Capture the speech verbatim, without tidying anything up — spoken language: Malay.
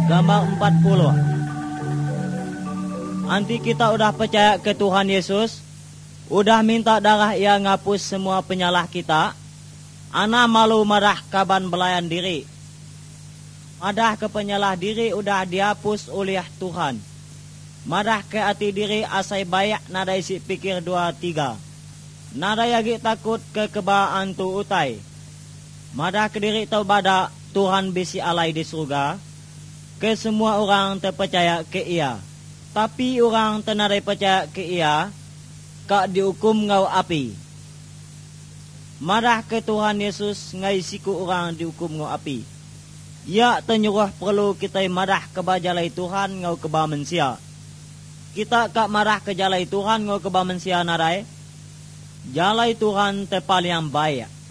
gambar empat puluh. Anti kita udah percaya ke Tuhan Yesus, udah minta darah Ia ngapus semua penyalah kita. Ana malu marah kaban belayan diri. Madah ke penyalah diri udah dihapus oleh Tuhan. Madah ke hati diri asai bayak nada isi pikir dua tiga. Nada yagi takut ke kebaan tu utai. Madah ke diri tau bada Tuhan bisi alai di surga. Ke semua orang terpercaya ke Ia. Tapi orang tenadai percaya ke Ia, kak dihukum ngau api. Madah ke Tuhan Yesus ngai siku orang dihukum ngau api. Ia tenyuruh perlu kita madah ke bajalai Tuhan ngau keba mensia. Kita kak marah ke jalai Tuhan ngau keba mensia narai. Jalai Tuhan tepaling baik.